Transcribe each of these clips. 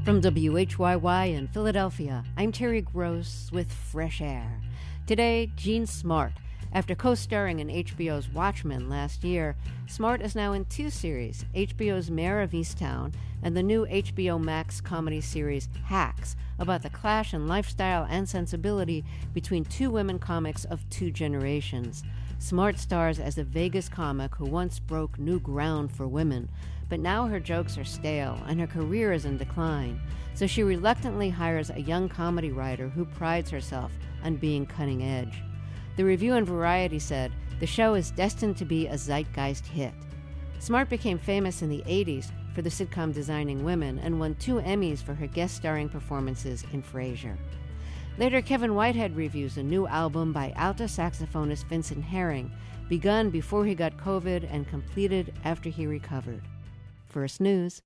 From WHYY in Philadelphia, I'm Terry Gross with Fresh Air. Today, Jean Smart. After co-starring in HBO's Watchmen last year, Smart is now in two series, HBO's Mayor of Easttown and the new HBO Max comedy series Hacks, about the clash in lifestyle and sensibility between two women comics of two generations. Smart stars as a Vegas comic who once broke new ground for women, but now her jokes are stale and her career is in decline, so she reluctantly hires a young comedy writer who prides herself on being cutting edge. The review in Variety said, "The show is destined to be a zeitgeist hit." Smart became famous in the 80s for the sitcom Designing Women and won 2 Emmys for her guest starring performances in Frasier. Later, Kevin Whitehead reviews a new album by alto saxophonist Vincent Herring, begun before he got COVID and completed after he recovered. First News.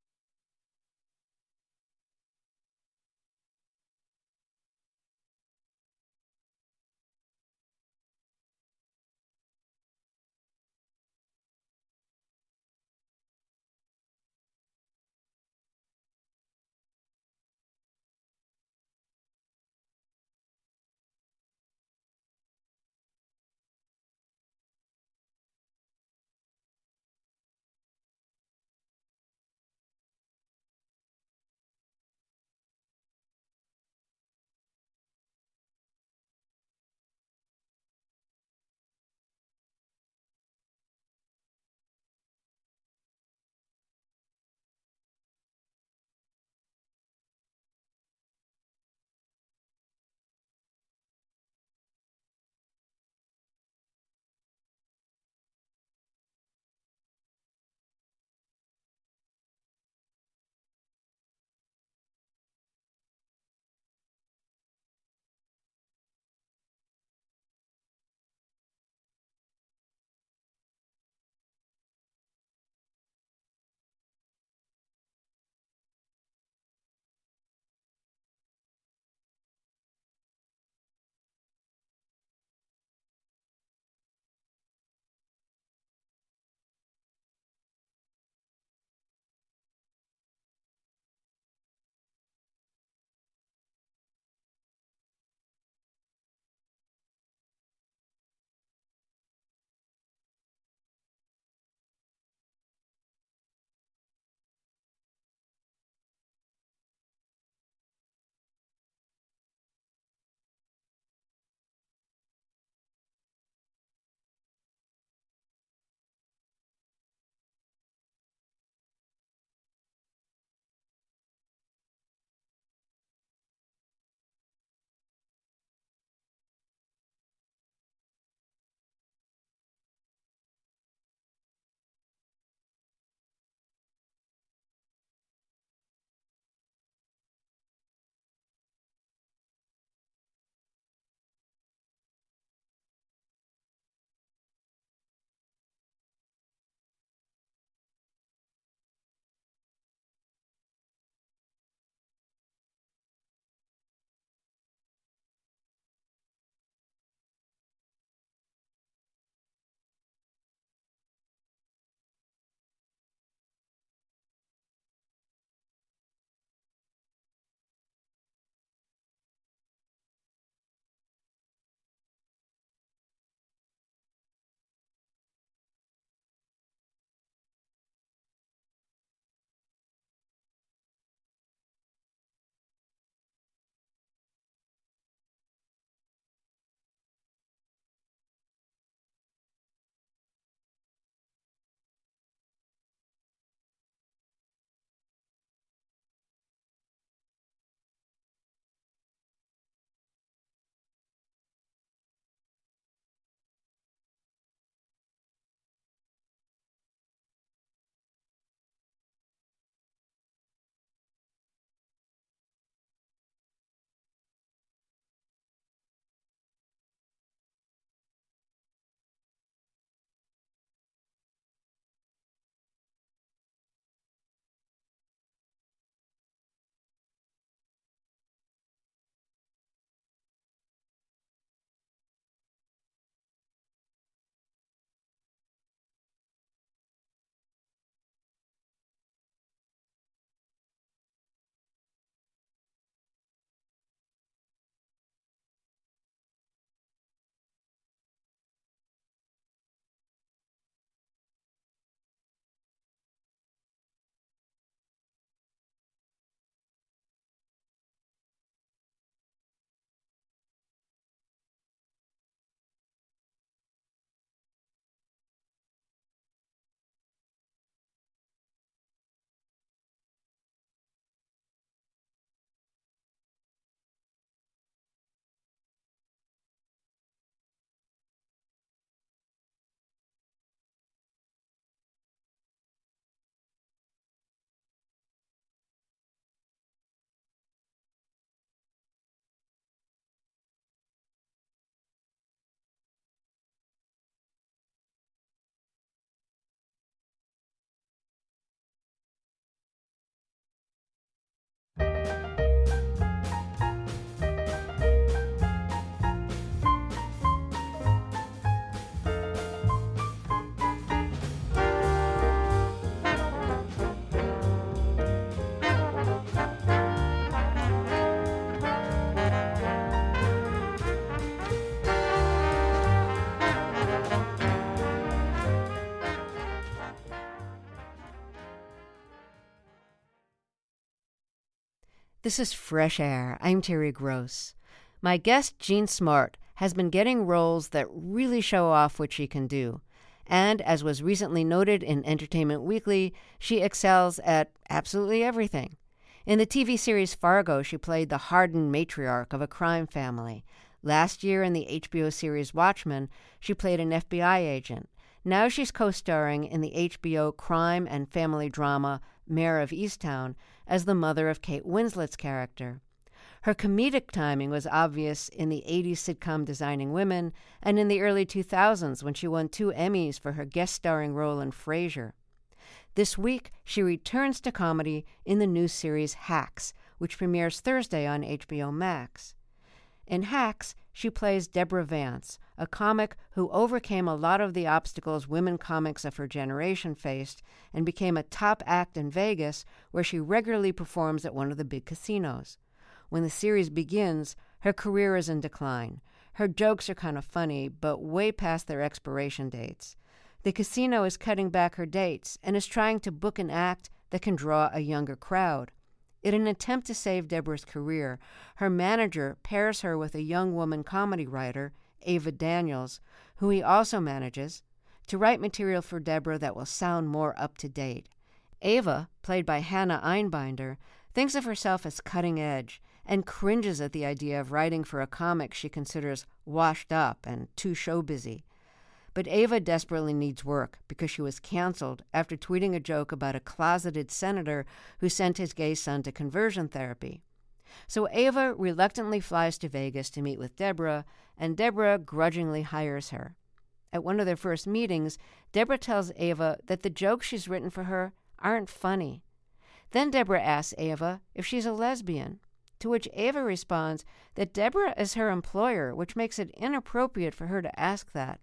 This is Fresh Air. I'm Terry Gross. My guest, Jean Smart, has been getting roles that really show off what she can do. And as was recently noted in Entertainment Weekly, she excels at absolutely everything. In the TV series Fargo, she played the hardened matriarch of a crime family. Last year in the HBO series Watchmen, she played an FBI agent. Now she's co-starring in the HBO crime and family drama Mare of Easttown as the mother of Kate Winslet's character. Her comedic timing was obvious in the 80s sitcom Designing Women and in the early 2000s when she won 2 Emmys for her guest starring role in Frasier. This week, she returns to comedy in the new series Hacks, which premieres Thursday on HBO Max. In Hacks, she plays Deborah Vance, a comic who overcame a lot of the obstacles women comics of her generation faced and became a top act in Vegas, where she regularly performs at one of the big casinos. When the series begins, her career is in decline. Her jokes are kind of funny, but way past their expiration dates. The casino is cutting back her dates and is trying to book an act that can draw a younger crowd. In an attempt to save Deborah's career, her manager pairs her with a young woman comedy writer, Ava Daniels, who he also manages, to write material for Deborah that will sound more up to date. Ava, played by Hannah Einbinder, thinks of herself as cutting edge and cringes at the idea of writing for a comic she considers washed up and too show busy. But Ava desperately needs work because she was canceled after tweeting a joke about a closeted senator who sent his gay son to conversion therapy. So Ava reluctantly flies to Vegas to meet with Deborah, and Deborah grudgingly hires her. At one of their first meetings, Deborah tells Ava that the jokes she's written for her aren't funny. Then Deborah asks Ava if she's a lesbian, to which Ava responds that Deborah is her employer, which makes it inappropriate for her to ask that.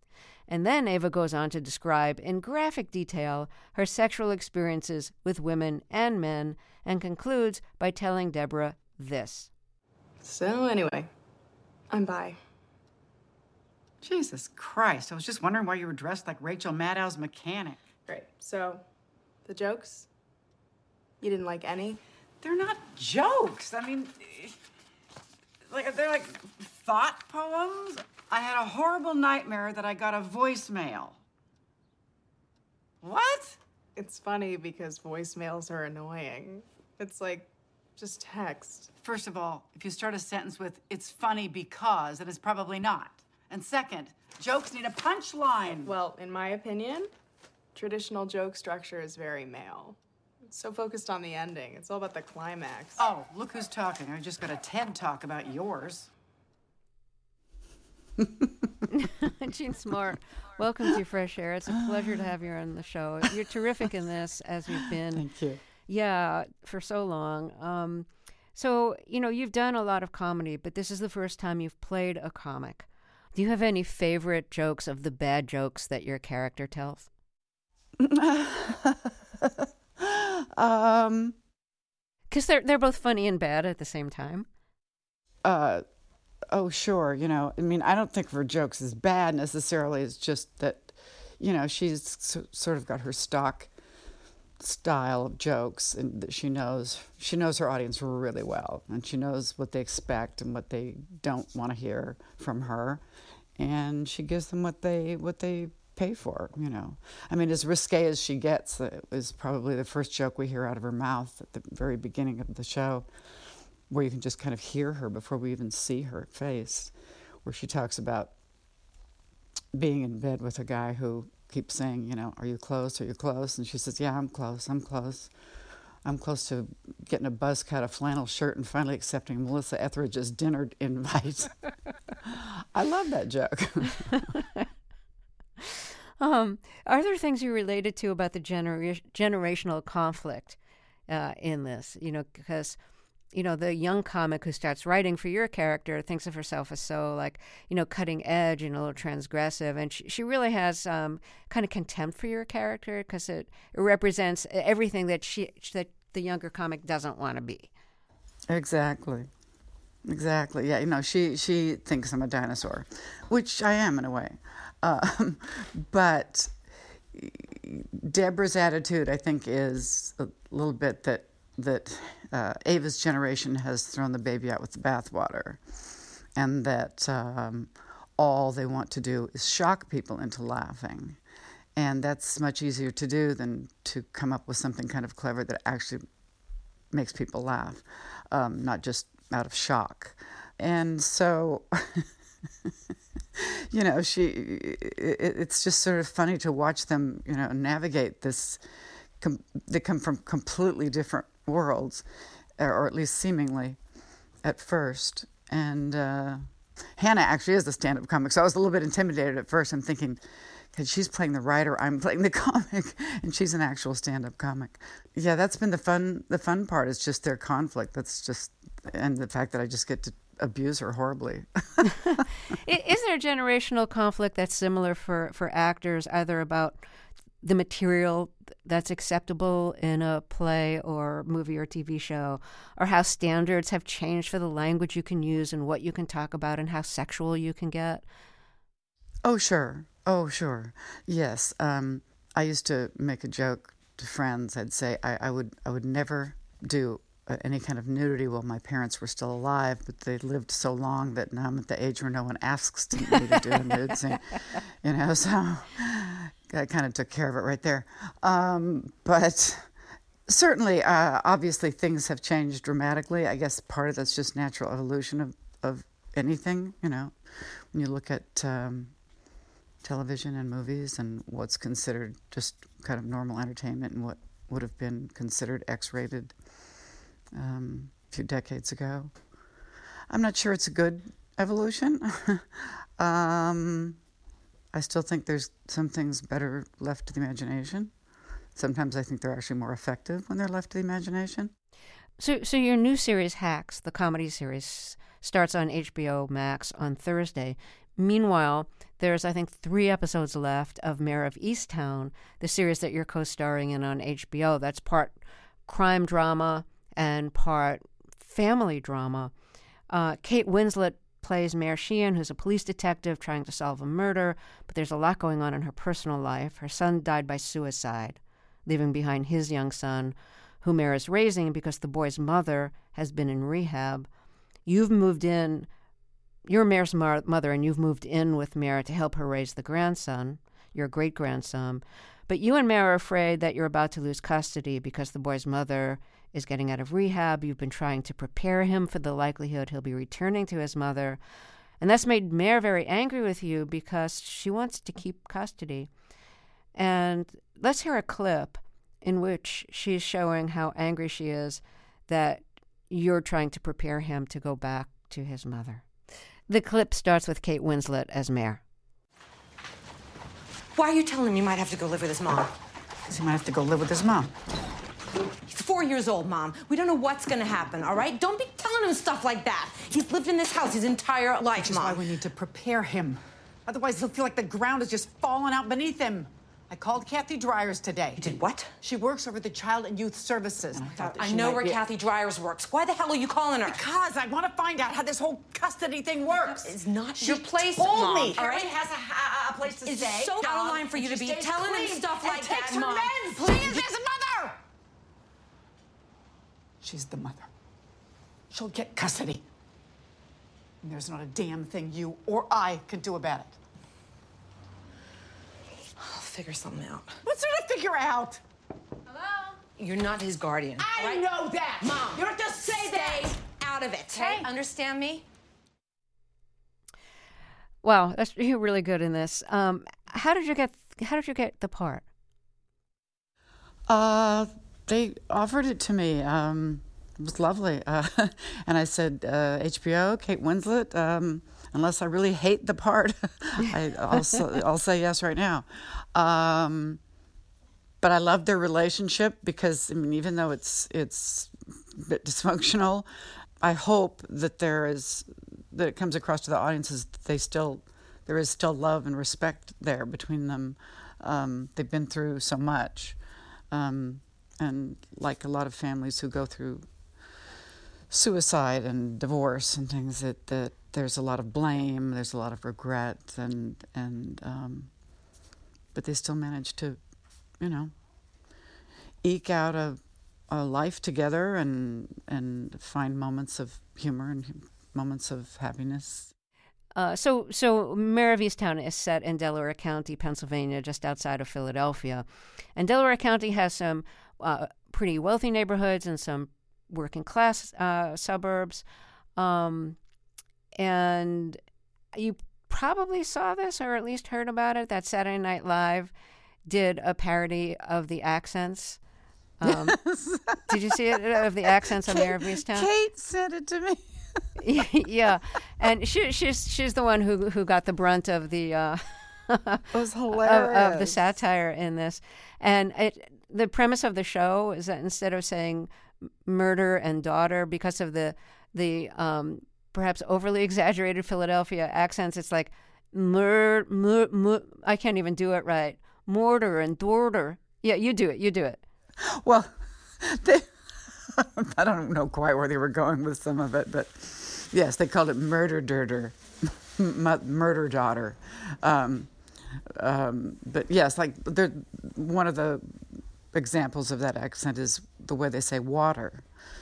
And then Ava goes on to describe in graphic detail her sexual experiences with women and men and concludes by telling Deborah this. So anyway, I'm bi. Jesus Christ, I was just wondering why you were dressed like Rachel Maddow's mechanic. Great. So, the jokes? You didn't like any? They're not jokes. I mean, they're like thought poems. I had a horrible nightmare that I got a voicemail. What? It's funny because voicemails are annoying. It's like just text. First of all, if you start a sentence with, it's funny because, then it's probably not. And second, jokes need a punchline. Well, in my opinion, traditional joke structure is very male. It's so focused on the ending. It's all about the climax. Oh, look who's talking. I just got a TED Talk about yours. Jean Smart, welcome to Fresh Air. It's a pleasure to have you on the show. You're terrific in this, as you've been. Thank you. Yeah, for so long. So, you've done a lot of comedy, but this is the first time you've played a comic. Do you have any favorite jokes of the bad jokes that your character tells? Because they're both funny and bad at the same time. Oh, sure. I mean, I don't think of her jokes as bad necessarily. It's just that, she's sort of got her stock style of jokes, and that she knows her audience really well, and she knows what they expect and what they don't want to hear from her, and she gives them what they pay for. I mean, as risque as she gets, it was probably the first joke we hear out of her mouth at the very beginning of the show, where you can just kind of hear her before we even see her face, where she talks about being in bed with a guy who keeps saying, are you close? Are you close? And she says, yeah, I'm close. I'm close. I'm close to getting a buzz cut, a flannel shirt, and finally accepting Melissa Etheridge's dinner invite. I love that joke. Are there things you related to about the generational conflict in this? Because the young comic who starts writing for your character thinks of herself as so cutting edge and a little transgressive. And she really has kind of contempt for your character because it represents everything that the younger comic doesn't want to be. Exactly. Yeah, she thinks I'm a dinosaur, which I am in a way. But Deborah's attitude, I think, is a little bit that that Ava's generation has thrown the baby out with the bathwater, and that all they want to do is shock people into laughing. And that's much easier to do than to come up with something kind of clever that actually makes people laugh, not just out of shock. And so, it's just sort of funny to watch them, navigate this. They come from completely different worlds, or at least seemingly at first. And Hannah actually is a stand-up comic, so I was a little bit intimidated at first. I'm thinking, because she's playing the writer, I'm playing the comic, and she's an actual stand-up comic. Yeah, that's been the fun part, is just their conflict. And the fact that I just get to abuse her horribly. Is there a generational conflict that's similar for actors, either about the material that's acceptable in a play or movie or TV show, or how standards have changed for the language you can use and what you can talk about and how sexual you can get? Oh, sure. Yes. I used to make a joke to friends. I'd say I would never do any kind of nudity while my parents were still alive, but they lived so long that now I'm at the age where no one asks me to do a nude scene, so I kind of took care of it right there. But certainly, obviously, things have changed dramatically. I guess part of that's just natural evolution of anything, when you look at television and movies and what's considered just kind of normal entertainment and what would have been considered X-rated a few decades ago. I'm not sure it's a good evolution. I still think there's some things better left to the imagination. Sometimes I think they're actually more effective when they're left to the imagination. So your new series, Hacks, the comedy series, starts on HBO Max on Thursday. Meanwhile, there's, I think, 3 episodes left of Mayor of Easttown, the series that you're co-starring in on HBO. That's part crime drama and part family drama. Kate Winslet plays Mayor Sheehan, who's a police detective trying to solve a murder, but there's a lot going on in her personal life. Her son died by suicide, leaving behind his young son, who Mayor is raising because the boy's mother has been in rehab. You've moved in, you're Mayor's mother, and you've moved in with Mayor to help her raise the grandson, your great-grandson. But you and Mayor are afraid that you're about to lose custody because the boy's mother is getting out of rehab. You've been trying to prepare him for the likelihood he'll be returning to his mother. And that's made Mayor very angry with you because she wants to keep custody. And let's hear a clip in which she's showing how angry she is that you're trying to prepare him to go back to his mother. The clip starts with Kate Winslet as Mayor. Why are you telling him you might have to go live with his mom? Because he might have to go live with his mom. He's 4 years old, Mom. We don't know what's gonna happen, all right? Don't be telling him stuff like that. He's lived in this house his entire life, Which is Mom. why we need to prepare him. Otherwise, he'll feel like the ground is just falling out beneath him. I called Kathy Dryers today. You did what? She works over the Child and Youth Services. I know where Kathy Dryers works. Why the hell are you calling her? Because I want to find out how this whole custody thing works. It's not She your place, told Mom. me. All right? Harry has a place to It's stay. so out of line for you to be She stays telling him clean stuff and like takes that, her Mom. meds. Please. She is his mother. She's the mother. She'll get custody. And there's not a damn thing you or I can do about it. I'll figure something out. What's there to figure out? You're not his guardian. I right? know that. Mom, You don't have to say that. Stay out of it. Okay? Understand me? Wow, you're really good in this. How did you get the part? They offered it to me. It was lovely. And I said, HBO, Kate Winslet, unless I really hate the part, I'll say yes right now. But I love their relationship because, I mean, even though it's a bit dysfunctional, I hope that that it comes across to the audiences that there is still love and respect there between them. They've been through so much. And like a lot of families who go through suicide and divorce and things, that there's a lot of blame, there's a lot of regret, but they still manage to, eke out a life together and find moments of humor and moments of happiness. So Mare of Easttown is set in Delaware County, Pennsylvania, just outside of Philadelphia. And Delaware County has some pretty wealthy neighborhoods and some working class suburbs. And you probably saw this or at least heard about it, that Saturday Night Live did a parody of the accents. Yes. Did you see it, of the accents on Mare of Easttown? Kate sent it to me. Yeah, and she's the one who got the brunt of the It was hilarious. of the satire in this. And the premise of the show is that instead of saying murder and daughter, because of the perhaps overly exaggerated Philadelphia accents, it's like I can't even do it right. Mortar and daughter. Yeah, you do it. Well, I don't know quite where they were going with some of it, but yes, they called it murder dirter, murder daughter. But yes, like one of the examples of that accent is the way they say water.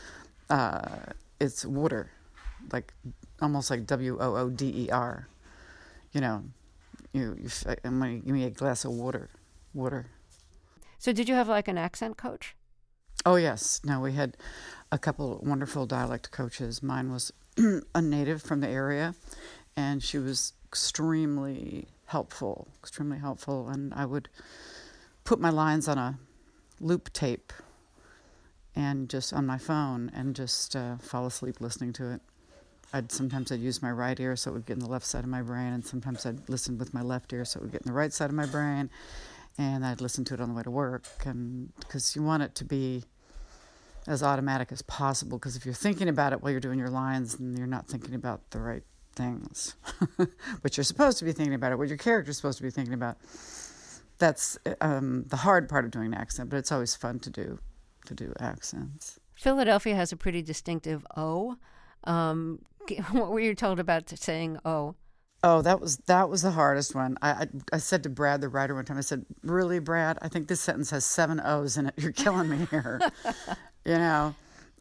It's water, like almost like WOODER. You know, I'm gonna give me a glass of water. So did you have like an accent coach? Oh, yes. No, we had a couple wonderful dialect coaches. Mine was a native from the area, and she was extremely helpful. And I would put my lines on a loop tape and just on my phone and just fall asleep listening to it. Sometimes I'd use my right ear so it would get in the left side of my brain, and sometimes I'd listen with my left ear so it would get in the right side of my brain. And I'd listen to it on the way to work, and because you want it to be as automatic as possible, because if you're thinking about it while you're doing your lines, then you're not thinking about the right things. What you're supposed to be thinking about, what your character's supposed to be thinking about. That's the hard part of doing an accent, but it's always fun to do accents. Philadelphia has a pretty distinctive O. What were you told about saying O? Oh, that was the hardest one. I said to Brad, the writer, one time, I said, "Really, Brad? I think this sentence has 7 O's in it. You're killing me here." You know,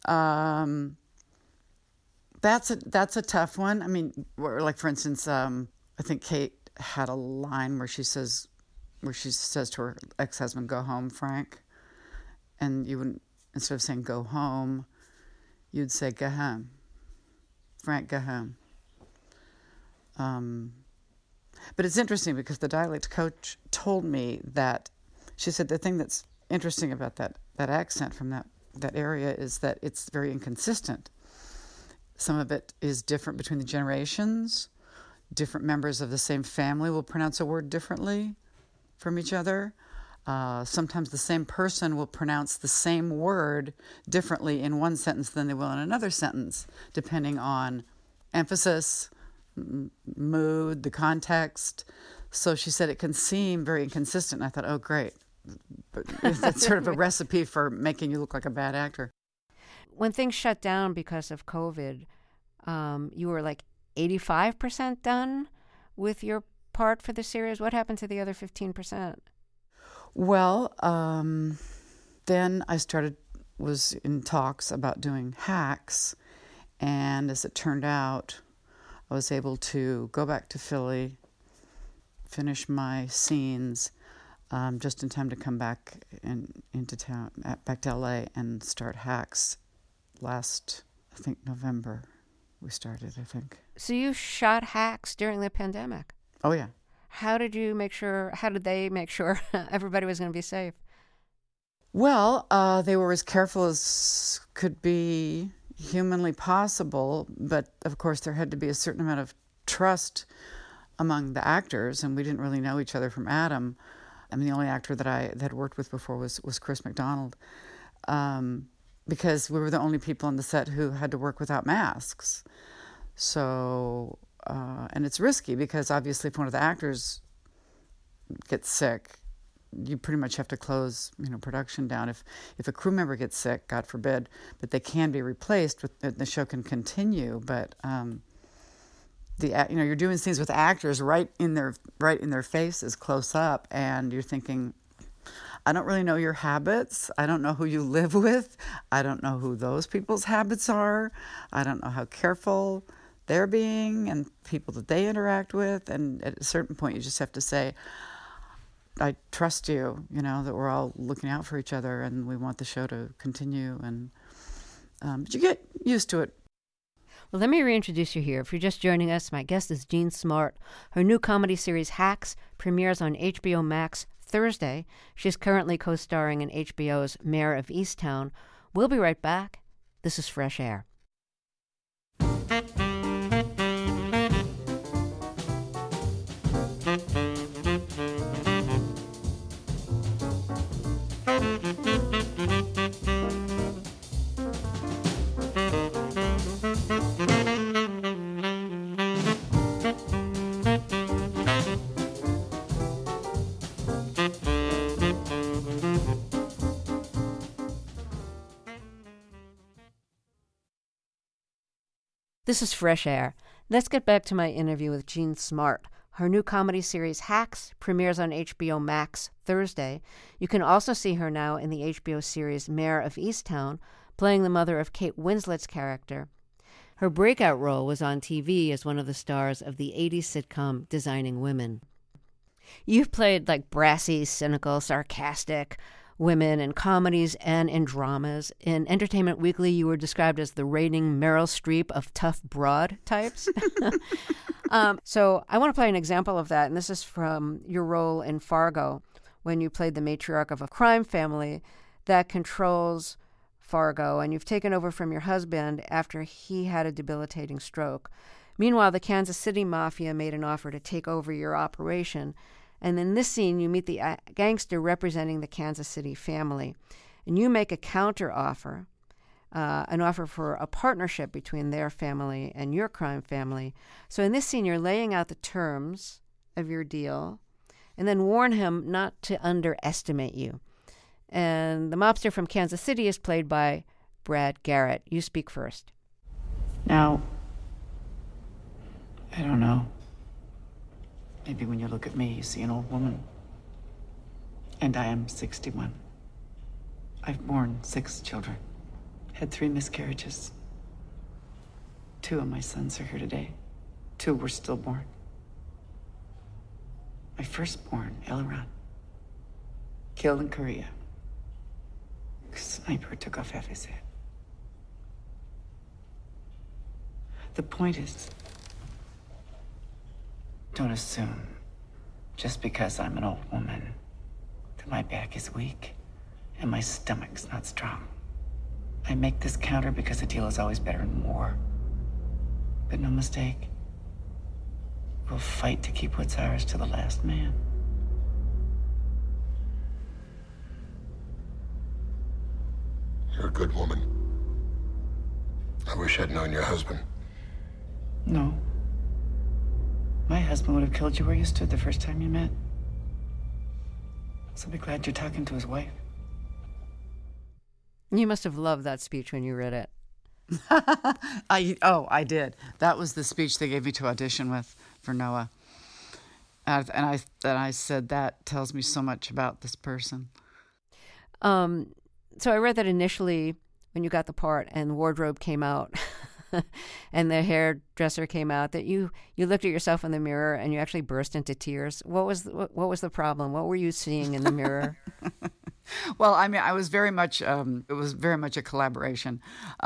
that's a tough one. I mean, like for instance, I think Kate had a line where she says to her ex-husband, "Go home, Frank," and you wouldn't, instead of saying "go home," you'd say "go home, Frank, go home." But it's interesting because the dialect coach told me that, she said the thing that's interesting about that accent from that area is that it's very inconsistent. Some of it is different between the generations. Different members of the same family will pronounce a word differently from each other. Sometimes the same person will pronounce the same word differently in one sentence than they will in another sentence, depending on emphasis, mood, the context. So she said it can seem very inconsistent. And I thought, oh, great. But that's sort of a recipe for making you look like a bad actor. When things shut down because of COVID, you were like 85% done with your part for the series. What happened to the other 15%? Well, then I was in talks about doing Hacks. And as it turned out, I was able to go back to Philly, finish my scenes, just in time to come back into town, back to LA, and start Hacks last, I think, November. We started, I think. So you shot Hacks during the pandemic? Oh, yeah. How did they make sure everybody was going to be safe? Well, they were as careful as could be humanly possible, but of course there had to be a certain amount of trust among the actors, and we didn't really know each other from Adam. I mean, the only actor that I had worked with before was Chris McDonald, because we were the only people on the set who had to work without masks. So, and it's risky because obviously if one of the actors gets sick, you pretty much have to close, production down. If a crew member gets sick, God forbid, but they can be replaced, the show can continue. But you're doing scenes with actors right in their faces, close up, and you're thinking, I don't really know your habits. I don't know who you live with. I don't know who those people's habits are. I don't know how careful they're being and people that they interact with. And at a certain point, you just have to say, I trust you, that we're all looking out for each other and we want the show to continue. And but you get used to it. Well, let me reintroduce you here. If you're just joining us, my guest is Jean Smart. Her new comedy series, Hacks, premieres on HBO Max Thursday. She's currently co-starring in HBO's Mayor of Easttown. We'll be right back. This is Fresh Air. This is Fresh Air. Let's get back to my interview with Jean Smart. Her new comedy series, Hacks, premieres on HBO Max Thursday. You can also see her now in the HBO series Mayor of Easttown, playing the mother of Kate Winslet's character. Her breakout role was on TV as one of the stars of the 80s sitcom Designing Women. You've played brassy, cynical, sarcastic women in comedies and in dramas. In Entertainment Weekly, you were described as the reigning Meryl Streep of tough broad types. So I want to play an example of that, and this is from your role in Fargo, when you played the matriarch of a crime family that controls Fargo, and you've taken over from your husband after he had a debilitating stroke. Meanwhile, the Kansas City Mafia made an offer to take over your operation. And in this scene, you meet the gangster representing the Kansas City family. And you make a counter offer, an offer for a partnership between their family and your crime family. So in this scene, you're laying out the terms of your deal and then warn him not to underestimate you. And the mobster from Kansas City is played by Brad Garrett. You speak first. Now, I don't know. Maybe when you look at me, you see an old woman. And I am 61. I've borne 6 children, had 3 miscarriages. 2 of my sons are here today. 2 were stillborn. My firstborn, Elron, killed in Korea. A sniper took off half his head. The point is, don't assume, just because I'm an old woman, that my back is weak and my stomach's not strong. I make this counter because a deal is always better than war. But no mistake, we'll fight to keep what's ours to the last man. You're a good woman. I wish I'd known your husband. No. My husband would have killed you where you stood the first time you met. So be glad you're talking to his wife. You must have loved that speech when you read it. I did. That was the speech they gave me to audition with for Noah. And I said, that tells me so much about this person. So I read that initially when you got the part and the wardrobe came out and the hairdresser came out, that you looked at yourself in the mirror and you actually burst into tears. What was the problem? What were you seeing in the mirror? Well, I mean, I was very much. It was very much a collaboration.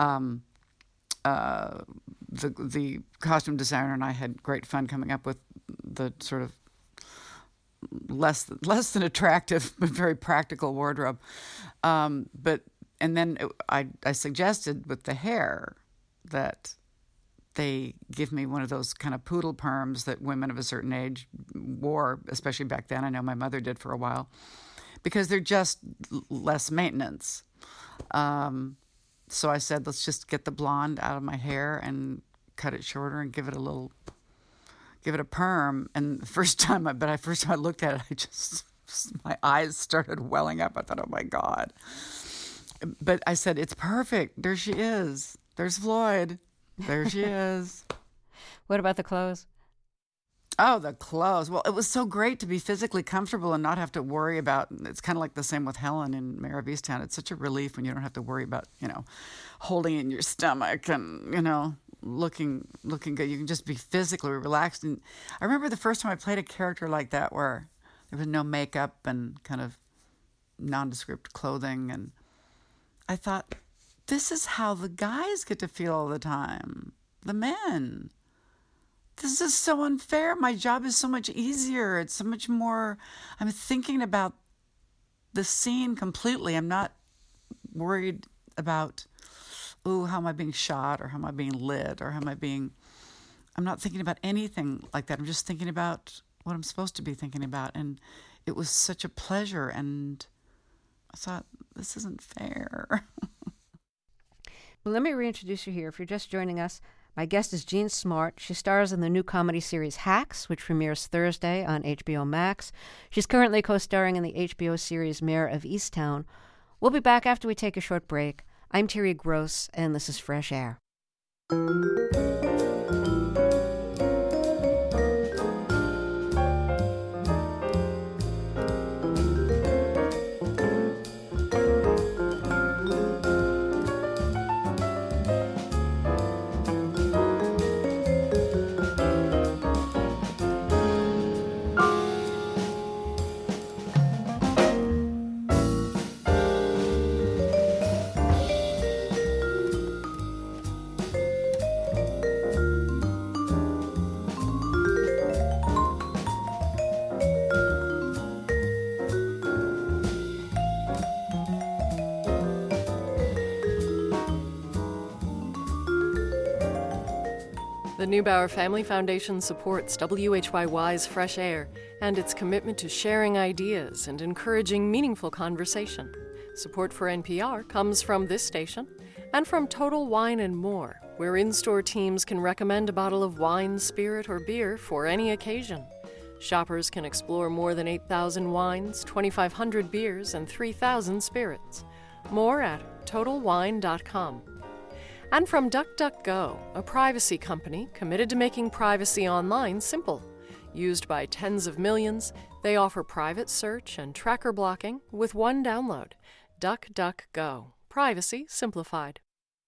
The costume designer and I had great fun coming up with the sort of less than attractive but very practical wardrobe. And then I suggested with the hair that they give me one of those kind of poodle perms that women of a certain age wore, especially back then. I know my mother did for a while, because they're just less maintenance. So I said, let's just get the blonde out of my hair and cut it shorter and give it a perm. And the first time I looked at it, my eyes started welling up. I thought, oh my God. But I said, it's perfect. There she is. There's Floyd. There she is. What about the clothes? Oh, the clothes. Well, it was so great to be physically comfortable and not have to worry about, it's kind of like the same with Helen in Mayor of Easttown. It's such a relief when you don't have to worry about, holding in your stomach and, looking good. You can just be physically relaxed. And I remember the first time I played a character like that where there was no makeup and kind of nondescript clothing. And I thought, this is how the guys get to feel all the time. The men. This is so unfair. My job is so much easier. It's so much more. I'm thinking about the scene completely. I'm not worried about, how am I being shot, or how am I being lit, or I'm not thinking about anything like that. I'm just thinking about what I'm supposed to be thinking about. And it was such a pleasure. And I thought, this isn't fair. Well, let me reintroduce you here. If you're just joining us, my guest is Jean Smart. She stars in the new comedy series Hacks, which premieres Thursday on HBO Max. She's currently co-starring in the HBO series Mayor of Easttown. We'll be back after we take a short break. I'm Terry Gross, and this is Fresh Air. The Neubauer Family Foundation supports WHYY's Fresh Air and its commitment to sharing ideas and encouraging meaningful conversation. Support for NPR comes from this station and from Total Wine & More, where in-store teams can recommend a bottle of wine, spirit, or beer for any occasion. Shoppers can explore more than 8,000 wines, 2,500 beers, and 3,000 spirits. More at TotalWine.com. And from DuckDuckGo, a privacy company committed to making privacy online simple. Used by tens of millions, they offer private search and tracker blocking with one download. DuckDuckGo. Privacy simplified.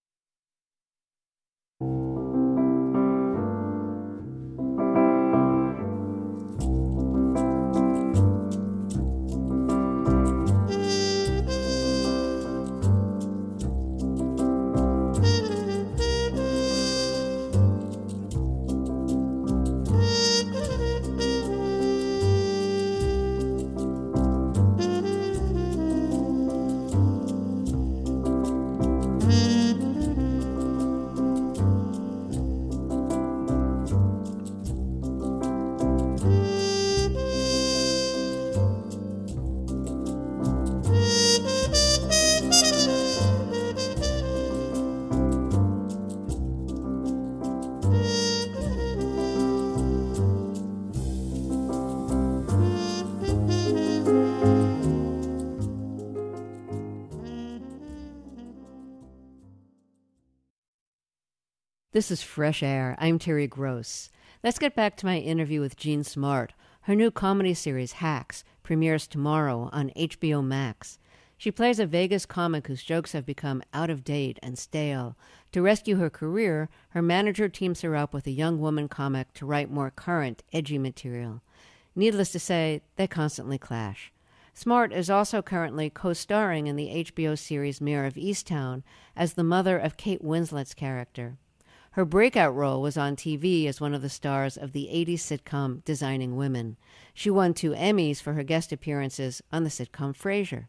This is Fresh Air. I'm Terry Gross. Let's get back to my interview with Jean Smart. Her new comedy series, Hacks, premieres tomorrow on HBO Max. She plays a Vegas comic whose jokes have become out of date and stale. To rescue her career, her manager teams her up with a young woman comic to write more current, edgy material. Needless to say, they constantly clash. Smart is also currently co-starring in the HBO series Mayor of Easttown as the mother of Kate Winslet's character. Her breakout role was on TV as one of the stars of the 80s sitcom Designing Women. She won 2 Emmys for her guest appearances on the sitcom Frasier.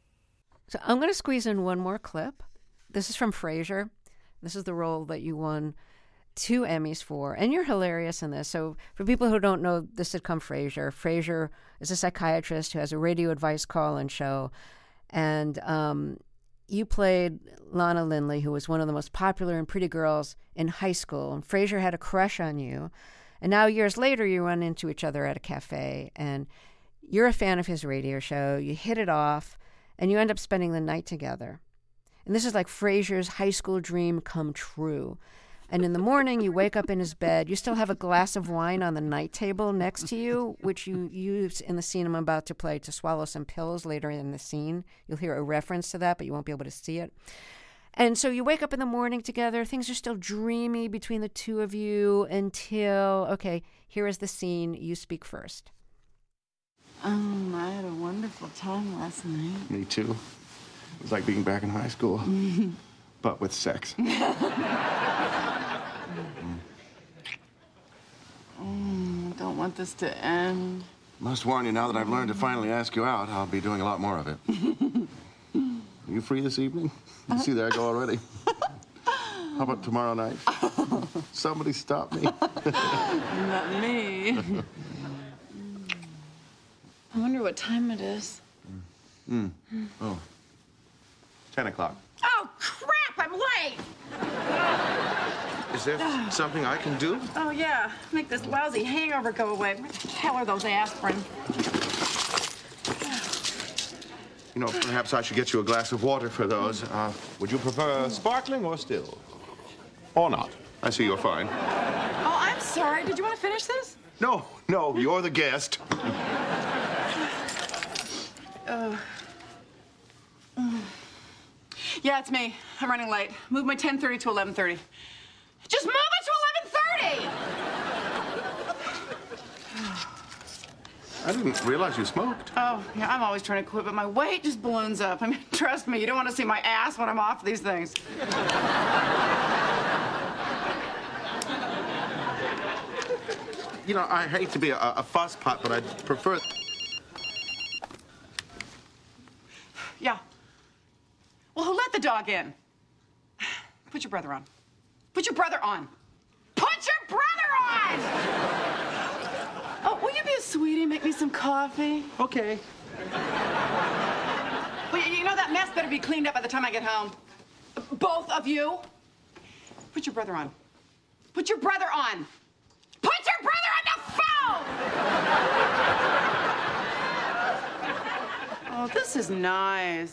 So I'm going to squeeze in one more clip. This is from Frasier. This is the role that you won 2 Emmys for, and you're hilarious in this. So for people who don't know the sitcom Frasier, Frasier is a psychiatrist who has a radio advice call-in show, and you played Lana Lindley, who was one of the most popular and pretty girls in high school, and Frasier had a crush on you. And now years later, you run into each other at a cafe, and you're a fan of his radio show. You hit it off, and you end up spending the night together. And this is like Frasier's high school dream come true. And in the morning, you wake up in his bed. You still have a glass of wine on the night table next to you, which you use in the scene I'm about to play to swallow some pills later in the scene. You'll hear a reference to that, but you won't be able to see it. And so you wake up in the morning together. Things are still dreamy between the two of you until, okay, here is the scene. You speak first. I had a wonderful time last night. Me too. It was like being back in high school, but with sex. Don't want this to end. Must warn you, now that I've learned to finally ask you out, I'll be doing a lot more of it. Are you free this evening? You see, there I go already. How about tomorrow night? Somebody stop me. Not me. I wonder what time it is. Oh. 10 o'clock. Oh, crap! I'm late! Is there something I can do? Oh, yeah. Make this lousy hangover go away. Where the hell are those aspirin? You know, perhaps I should get you a glass of water for those. Would you prefer sparkling or still? Or not? I see you're fine. Oh, I'm sorry. Did you want to finish this? No, you're the guest. Yeah, it's me. I'm running late. Move my 10:30 to 11:30. Just move it to 11:30! I didn't realize you smoked. Oh, yeah, I'm always trying to quit, but my weight just balloons up. I mean, trust me, you don't want to see my ass when I'm off these things. You know, I hate to be a fusspot, but I'd prefer... Yeah. Well, who let the dog in? Put your brother on. Put your brother on. Put your brother on! Oh, will you be a sweetie and make me some coffee? Okay. Well, you know that mess better be cleaned up by the time I get home. Both of you. Put your brother on. Put your brother on. Put your brother on the phone! Oh, this is nice.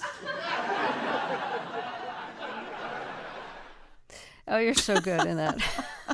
Oh, you're so good in that.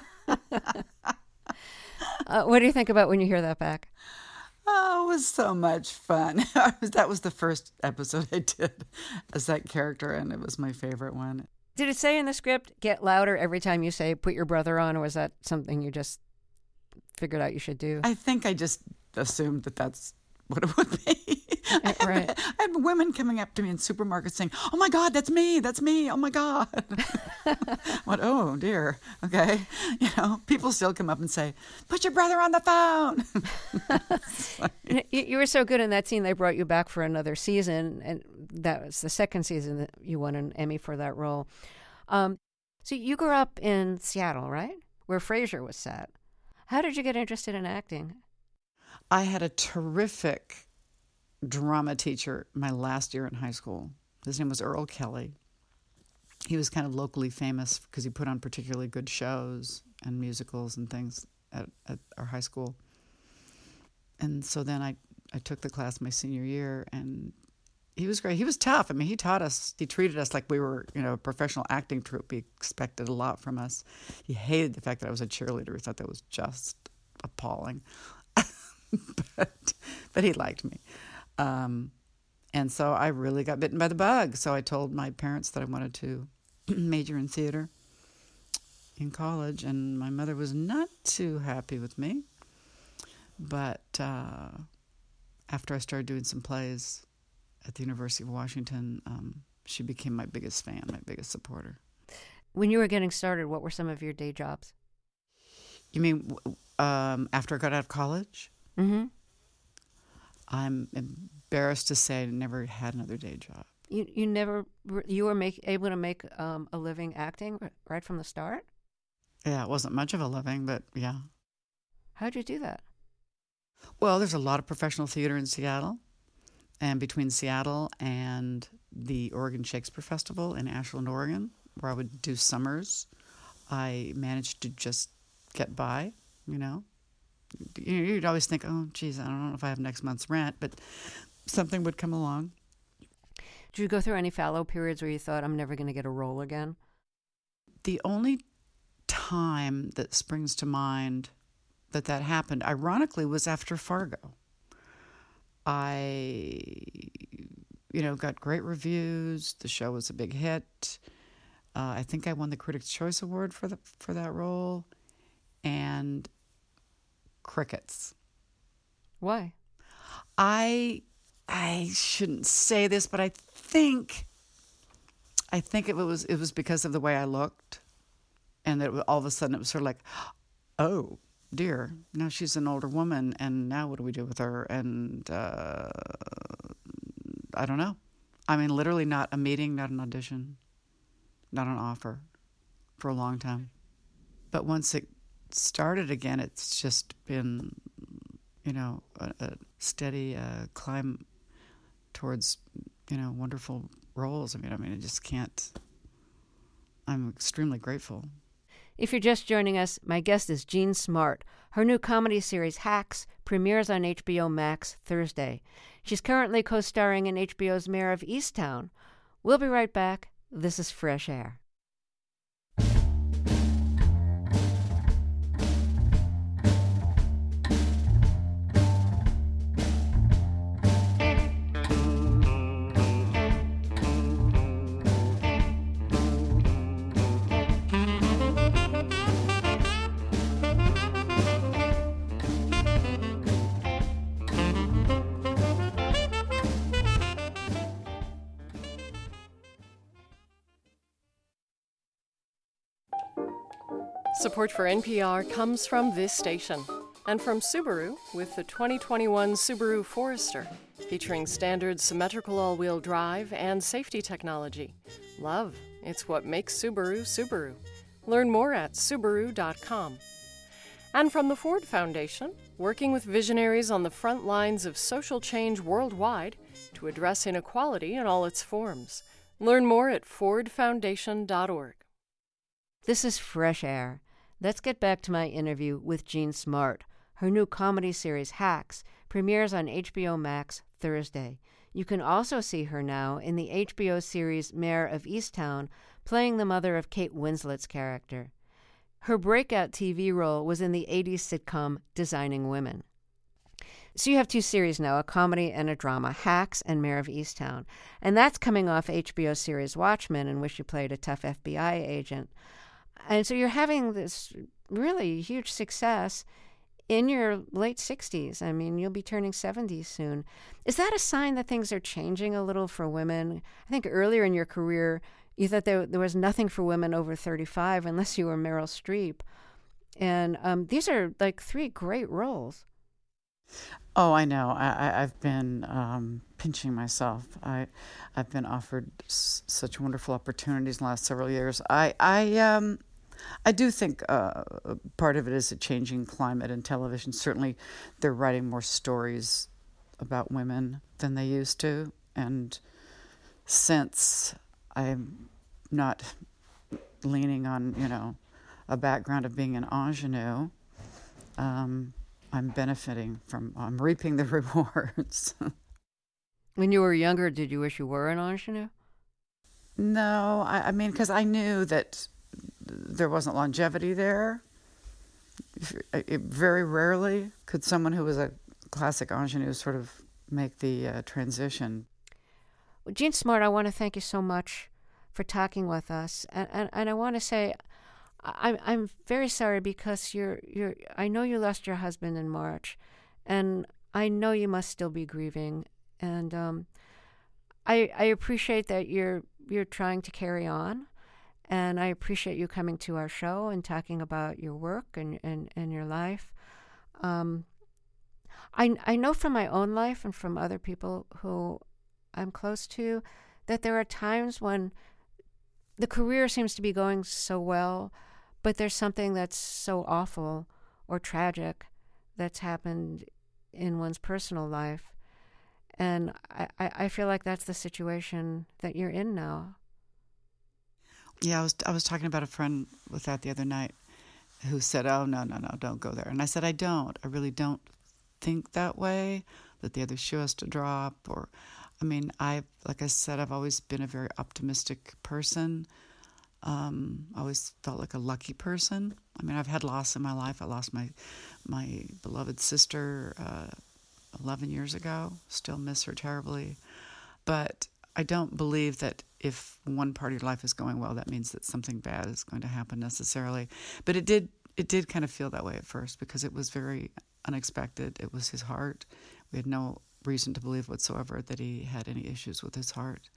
What do you think about when you hear that back? Oh, it was so much fun. That was the first episode I did as that character, and it was my favorite one. Did it say in the script, get louder every time you say, put your brother on, or was that something you just figured out you should do? I think I just assumed that that's what it would be. Right. I had women coming up to me in supermarkets saying, "Oh my God, that's me! That's me! Oh my God!" What? Oh dear. Okay. You know, people still come up and say, "Put your brother on the phone." You were so good in that scene. They brought you back for another season, and that was the second season that you won an Emmy for that role. So you grew up in Seattle, right, where Frasier was set. How did you get interested in acting? I had a terrific drama teacher my last year in high school. His name was Earl Kelly. He was kind of locally famous because he put on particularly good shows and musicals and things at our high school. And so then I took the class my senior year, and he was great. He was tough. I mean, he treated us like we were, a professional acting troupe. He expected a lot from us. He hated the fact that I was a cheerleader. He thought that was just appalling. But he liked me. And so I really got bitten by the bug. So I told my parents that I wanted to major in theater in college, and my mother was not too happy with me. But after I started doing some plays at the University of Washington, she became my biggest fan, my biggest supporter. When you were getting started, what were some of your day jobs? You mean after I got out of college? Mm-hmm. I'm embarrassed to say I never had another day job. You were able to make a living acting right from the start? Yeah, it wasn't much of a living, but yeah. How'd you do that? Well, there's a lot of professional theater in Seattle. And between Seattle and the Oregon Shakespeare Festival in Ashland, Oregon, where I would do summers, I managed to just get by, You'd always think, oh, geez, I don't know if I have next month's rent, but something would come along. Did you go through any fallow periods where you thought, I'm never going to get a role again? The only time time that springs to mind that happened, ironically, was after Fargo. I, got great reviews. The show was a big hit. I think I won the Critics' Choice Award for that role. And crickets. Why? I shouldn't say this, but I think it was because of the way I looked, and that all of a sudden it was sort of like, oh dear, now she's an older woman, and now what do we do with her? And I don't know. I mean, literally not a meeting, not an audition, not an offer for a long time. But once it started again, it's just been, a steady climb towards, wonderful roles. I mean, I just can't. I'm extremely grateful. If you're just joining us, my guest is Jean Smart. Her new comedy series, Hacks, premieres on HBO Max Thursday. She's currently co-starring in HBO's Mayor of Easttown. We'll be right back. This is Fresh Air. Support for NPR comes from this station and from Subaru with the 2021 Subaru Forester, featuring standard symmetrical all-wheel drive and safety technology. Love, it's what makes Subaru Subaru. Learn more at Subaru.com. And from the Ford Foundation, working with visionaries on the front lines of social change worldwide to address inequality in all its forms. Learn more at FordFoundation.org. This is Fresh Air. Let's get back to my interview with Jean Smart. Her new comedy series, Hacks, premieres on HBO Max Thursday. You can also see her now in the HBO series Mayor of Easttown, playing the mother of Kate Winslet's character. Her breakout TV role was in the 80s sitcom Designing Women. So you have two series now, a comedy and a drama, Hacks and Mayor of Easttown. And that's coming off HBO series Watchmen, in which you played a tough FBI agent. And so you're having this really huge success in your late 60s. I mean, you'll be turning 70 soon. Is that a sign that things are changing a little for women? I think earlier in your career, you thought there was nothing for women over 35 unless you were Meryl Streep. And these are like three great roles. Oh, I know. I've been pinching myself. I've been offered such wonderful opportunities in the last several years. I do think part of it is a changing climate in television. Certainly, they're writing more stories about women than they used to. And since I'm not leaning on, a background of being an ingenue, I'm reaping the rewards. When you were younger, did you wish you were an ingenue? No, I mean, because I knew that there wasn't longevity there. Very rarely could someone who was a classic ingenue sort of make the transition. Well, Jean Smart, I want to thank you so much for talking with us, and I want to say I'm very sorry because I know you lost your husband in March, and I know you must still be grieving, and I appreciate that you're trying to carry on. And I appreciate you coming to our show and talking about your work and your life. I know from my own life and from other people who I'm close to that there are times when the career seems to be going so well, but there's something that's so awful or tragic that's happened in one's personal life. And I feel like that's the situation that you're in now. Yeah, I was talking about a friend with that the other night who said, oh, no, don't go there. And I said, I really don't think that way, that the other shoe has to drop. Like I said, I've always been a very optimistic person. I always felt like a lucky person. I mean, I've had loss in my life. I lost my beloved sister 11 years ago. Still miss her terribly. But I don't believe that if one part of your life is going well, that means that something bad is going to happen necessarily. But it did kind of feel that way at first because it was very unexpected. It was his heart. We had no reason to believe whatsoever that he had any issues with his heart.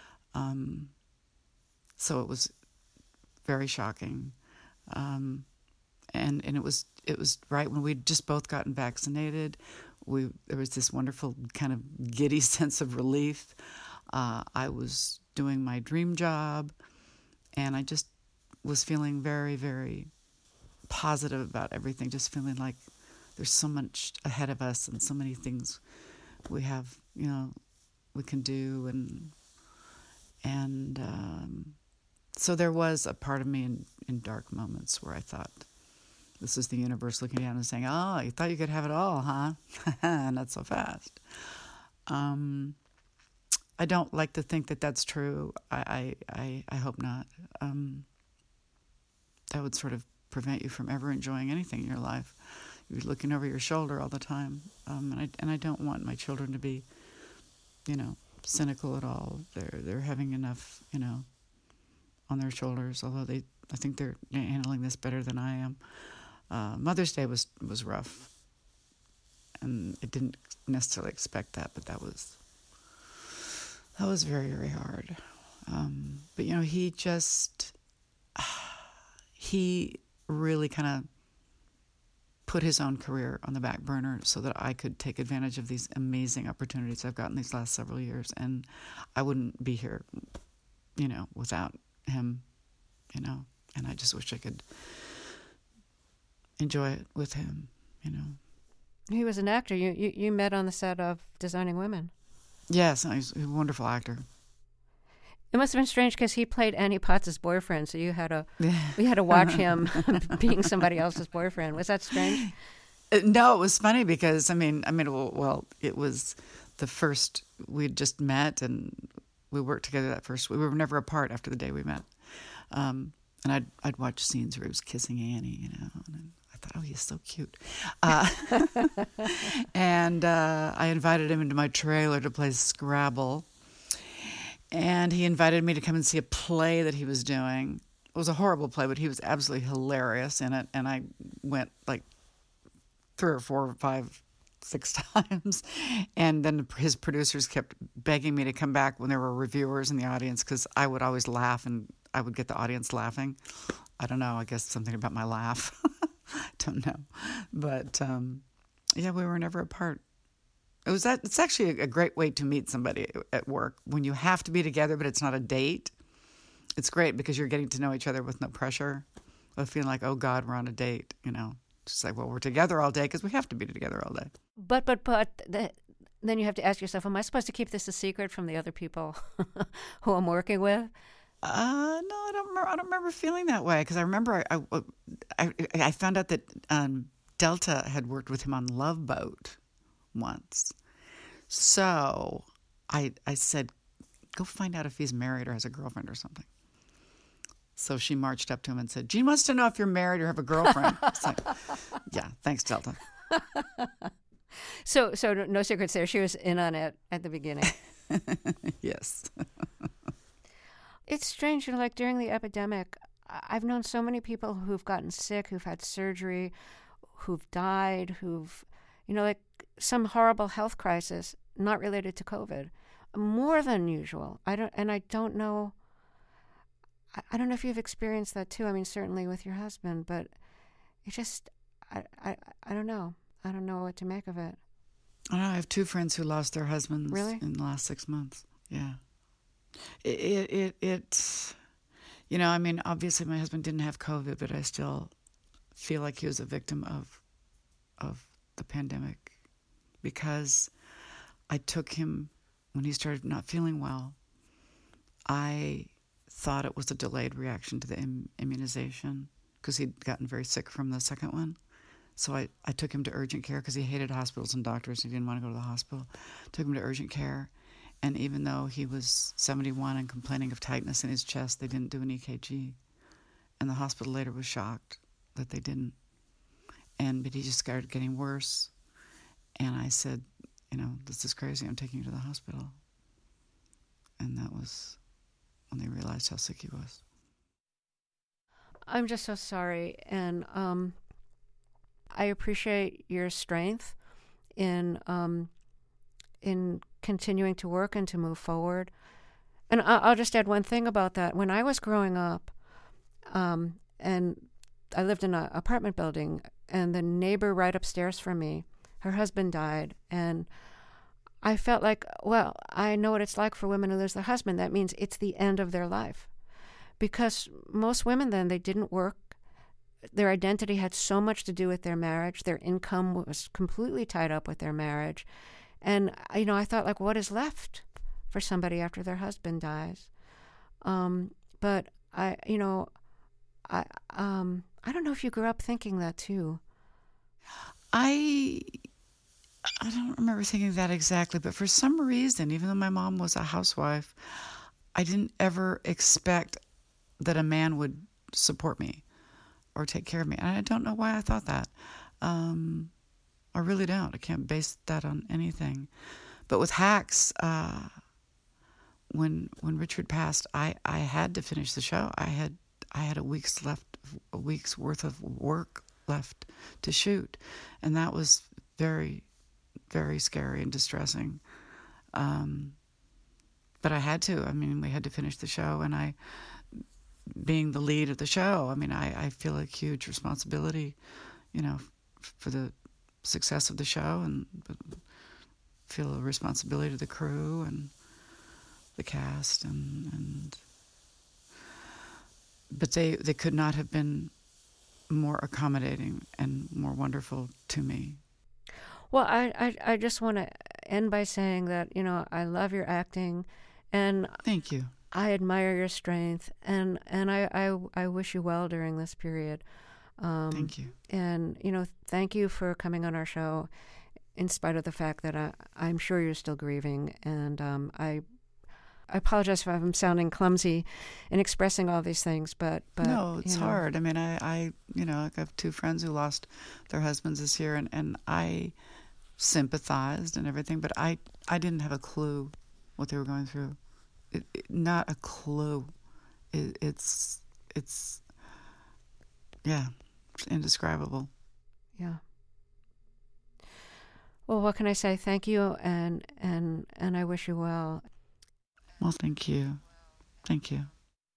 So it was very shocking. And it was right when we'd just both gotten vaccinated. There was this wonderful kind of giddy sense of relief. I was doing my dream job, and I just was feeling very, very positive about everything, just feeling like there's so much ahead of us and so many things we have, we can do. And so there was a part of me in dark moments where I thought, this is the universe looking down and saying, oh, you thought you could have it all, huh? Not so fast. I don't like to think that that's true. I hope not. That would sort of prevent you from ever enjoying anything in your life. You're looking over your shoulder all the time. And I don't want my children to be, cynical at all. They're having enough, on their shoulders, although I think they're handling this better than I am. Mother's Day was rough, and I didn't necessarily expect that, but that was very, very hard. But he really kind of put his own career on the back burner so that I could take advantage of these amazing opportunities I've gotten these last several years, and I wouldn't be here, without him, and I just wish I could enjoy it with him, He was an actor. You met on the set of Designing Women. Yes, he's a wonderful actor. It must have been strange because he played Annie Potts' boyfriend, so we had to watch him being somebody else's boyfriend. Was that strange? No, it was funny because it was the first we'd just met and we worked together that first. We were never apart after the day we met, and I'd watch scenes where he was kissing Annie, and I thought, oh, he's so cute. And I invited him into my trailer to play Scrabble. And he invited me to come and see a play that he was doing. It was a horrible play, but he was absolutely hilarious in it. And I went like 3 or 4 or 5, 6 times. And then his producers kept begging me to come back when there were reviewers in the audience because I would always laugh and I would get the audience laughing. I don't know. I guess something about my laugh. I don't know. But, we were never apart. It's actually a great way to meet somebody at work when you have to be together, but it's not a date. It's great because you're getting to know each other with no pressure of feeling like, oh God, we're on a date, Just like, well, we're together all day because we have to be together all day. But then you have to ask yourself, am I supposed to keep this a secret from the other people who I'm working with? No, I don't remember feeling that way because I remember I found out that Delta had worked with him on Love Boat once. So I said, go find out if he's married or has a girlfriend or something. So she marched up to him and said, Gene wants to know if you're married or have a girlfriend. It's like, yeah, thanks, Delta. So no secrets there. She was in on it at the beginning. Yes. It's strange, like during the epidemic, I've known so many people who've gotten sick, who've had surgery, who've died, who've, like some horrible health crisis not related to COVID, more than usual. I don't know. I don't know if you've experienced that too. I mean, certainly with your husband, but it just, I don't know. I don't know what to make of it. I have 2 friends who lost their husbands really? In the last 6 months. Yeah. I mean, obviously my husband didn't have COVID, but I still feel like he was a victim of the pandemic because I took him when he started not feeling well. I thought it was a delayed reaction to the immunization because he'd gotten very sick from the second one. So I took him to urgent care because he hated hospitals and doctors. He didn't want to go to the hospital. Took him to urgent care. And even though he was 71 and complaining of tightness in his chest, they didn't do an EKG. And the hospital later was shocked that they didn't. But he just started getting worse. And I said, this is crazy. I'm taking you to the hospital. And that was when they realized how sick he was. I'm just so sorry. And I appreciate your strength in continuing to work and to move forward. And I'll just add one thing about that. When I was growing up, and I lived in an apartment building, and the neighbor right upstairs from me, her husband died, and I felt like, well, I know what it's like for women to lose their husband. That means it's the end of their life. Because most women then, they didn't work. Their identity had so much to do with their marriage. Their income was completely tied up with their marriage. And, I thought, like, what is left for somebody after their husband dies? But I don't know if you grew up thinking that too. I don't remember thinking that exactly, but for some reason, even though my mom was a housewife, I didn't ever expect that a man would support me or take care of me. And I don't know why I thought that. I really don't. I can't base that on anything. But with Hacks, when Richard passed, I had to finish the show. I had a week's worth of work left to shoot, and that was very, very scary and distressing. But I had to. We had to finish the show, and being the lead of the show, I feel a huge responsibility, for the success of the show, and feel a responsibility to the crew and the cast, but they could not have been more accommodating and more wonderful to me. Well, I just want to end by saying that, I love your acting, and thank you. I admire your strength, and I wish you well during this period. Thank you. And, thank you for coming on our show, in spite of the fact that I'm sure you're still grieving, and I apologize if I'm sounding clumsy in expressing all these things, but no, it's hard. I have two friends who lost their husbands this year, and I sympathized and everything, but I didn't have a clue what they were going through. Not a clue. It's indescribable. Yeah. Well, what can I say? Thank you, and I wish you well. Well, thank you. Thank you.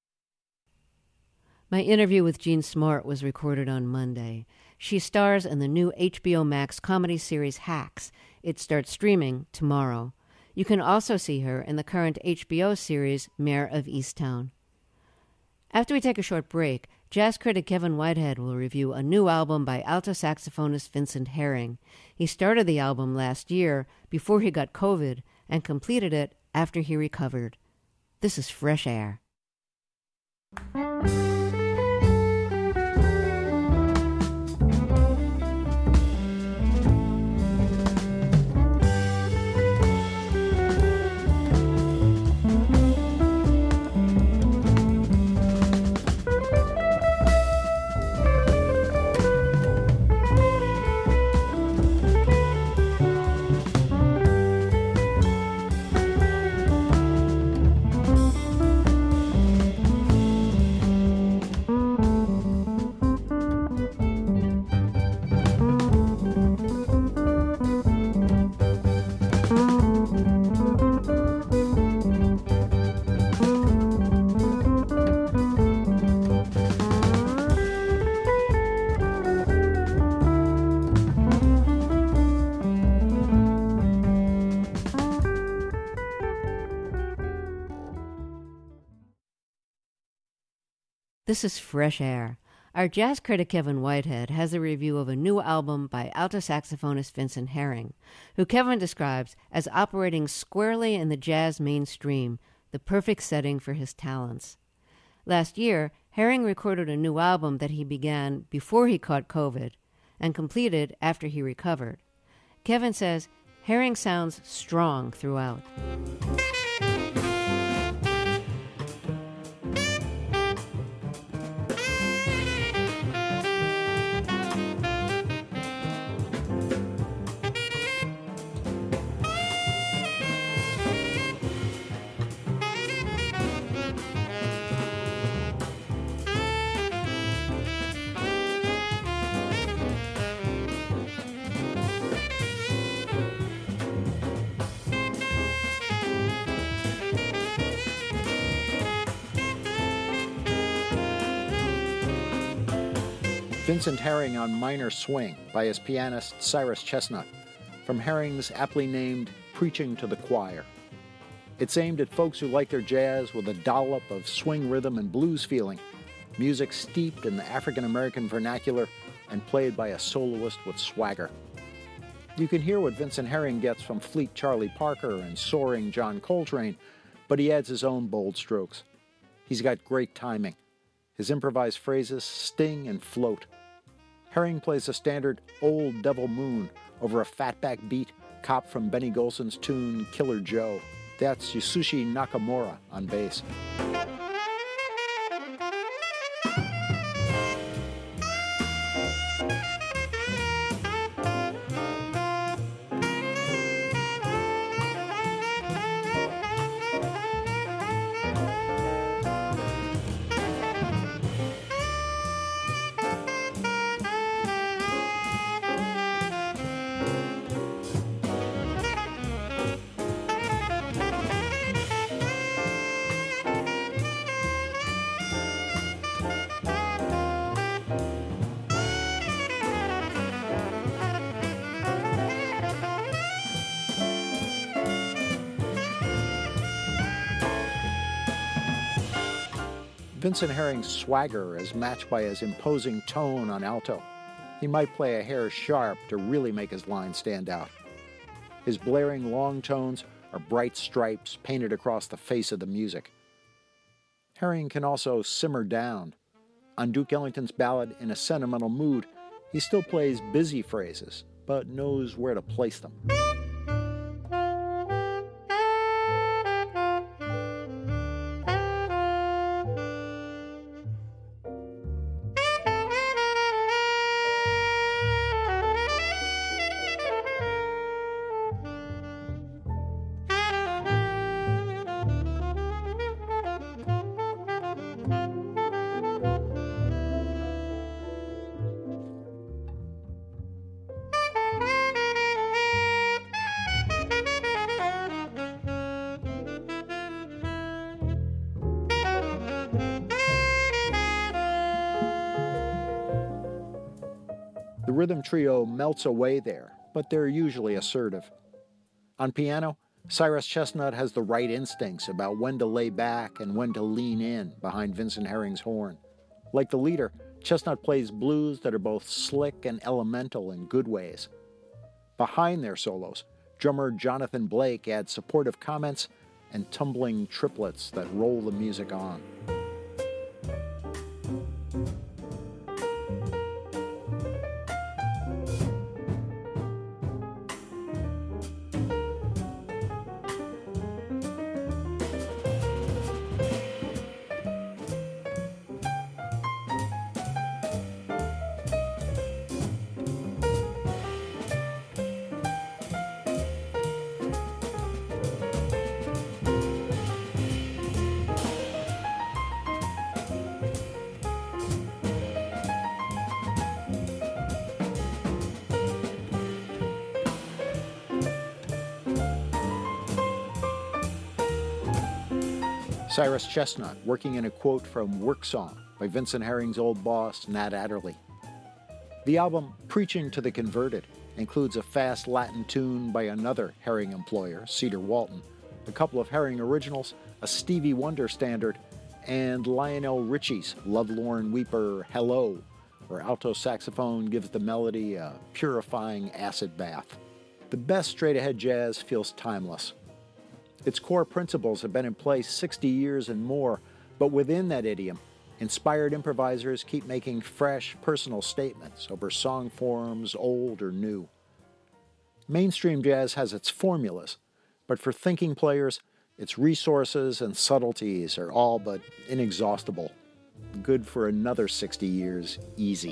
My interview with Jean Smart was recorded on Monday. She stars in the new HBO Max comedy series Hacks. It starts streaming tomorrow. You can also see her in the current HBO series Mare of Easttown. After we take a short break, jazz critic Kevin Whitehead will review a new album by alto saxophonist Vincent Herring. He started the album last year before he got COVID and completed it after he recovered. This is Fresh Air. This is Fresh Air. Our jazz critic Kevin Whitehead has a review of a new album by alto saxophonist Vincent Herring, who Kevin describes as operating squarely in the jazz mainstream, the perfect setting for his talents. Last year, Herring recorded a new album that he began before he caught COVID and completed after he recovered. Kevin says Herring sounds strong throughout. Vincent Herring on Minor Swing by his pianist Cyrus Chestnut, from Herring's aptly named Preaching to the Choir. It's aimed at folks who like their jazz with a dollop of swing rhythm and blues feeling, music steeped in the African-American vernacular and played by a soloist with swagger. You can hear what Vincent Herring gets from Fleet Charlie Parker and soaring John Coltrane, but he adds his own bold strokes. He's got great timing. His improvised phrases sting and float. Herring plays a standard Old Devil Moon over a fatback beat copped from Benny Golson's tune Killer Joe. That's Yasushi Nakamura on bass. Vincent Herring's swagger is matched by his imposing tone on alto. He might play a hair sharp to really make his line stand out. His blaring long tones are bright stripes painted across the face of the music. Herring can also simmer down. On Duke Ellington's ballad In a Sentimental Mood, he still plays busy phrases, but knows where to place them. The rhythm trio melts away there, but they're usually assertive. On piano, Cyrus Chestnut has the right instincts about when to lay back and when to lean in behind Vincent Herring's horn. Like the leader, Chestnut plays blues that are both slick and elemental in good ways. Behind their solos, drummer Jonathan Blake adds supportive comments and tumbling triplets that roll the music on. Cyrus Chestnut, working in a quote from Work Song by Vincent Herring's old boss, Nat Adderley. The album Preaching to the Converted includes a fast Latin tune by another Herring employer, Cedar Walton, a couple of Herring originals, a Stevie Wonder standard, and Lionel Richie's Lovelorn Weeper Hello, where alto saxophone gives the melody a purifying acid bath. The best straight-ahead jazz feels timeless. Its core principles have been in place 60 years and more, but within that idiom, inspired improvisers keep making fresh, personal statements over song forms, old or new. Mainstream jazz has its formulas, but for thinking players, its resources and subtleties are all but inexhaustible. Good for another 60 years, easy.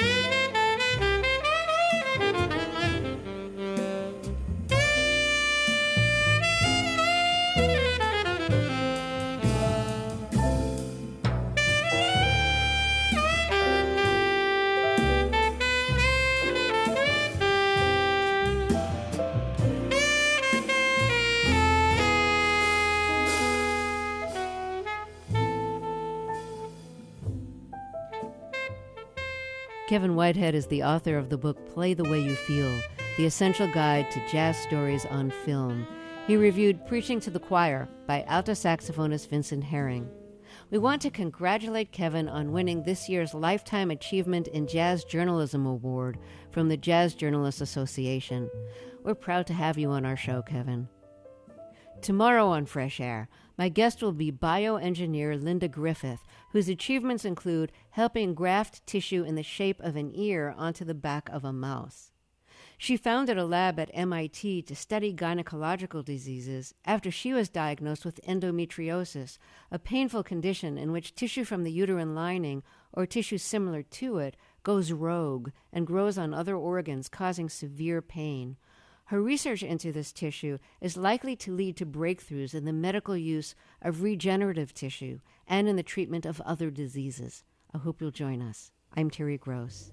Kevin Whitehead is the author of the book Play the Way You Feel, The Essential Guide to Jazz Stories on Film. He reviewed Preaching to the Choir by alto saxophonist Vincent Herring. We want to congratulate Kevin on winning this year's Lifetime Achievement in Jazz Journalism Award from the Jazz Journalists Association. We're proud to have you on our show, Kevin. Tomorrow on Fresh Air, my guest will be bioengineer Linda Griffith, whose achievements include helping graft tissue in the shape of an ear onto the back of a mouse. She founded a lab at MIT to study gynecological diseases after she was diagnosed with endometriosis, a painful condition in which tissue from the uterine lining or tissue similar to it goes rogue and grows on other organs, causing severe pain. Her research into this tissue is likely to lead to breakthroughs in the medical use of regenerative tissue and in the treatment of other diseases. I hope you'll join us. I'm Terry Gross.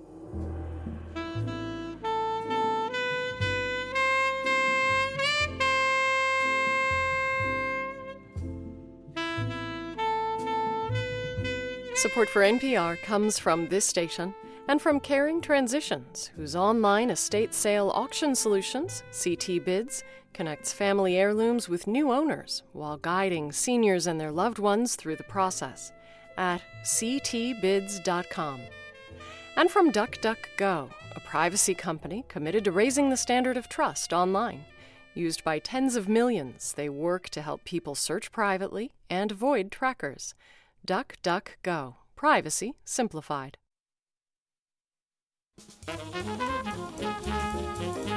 Support for NPR comes from this station and from Caring Transitions, whose online estate sale auction solutions, CT Bids, connects family heirlooms with new owners while guiding seniors and their loved ones through the process at ctbids.com. And from DuckDuckGo, a privacy company committed to raising the standard of trust online. Used by tens of millions, they work to help people search privately and avoid trackers. DuckDuckGo. Privacy simplified.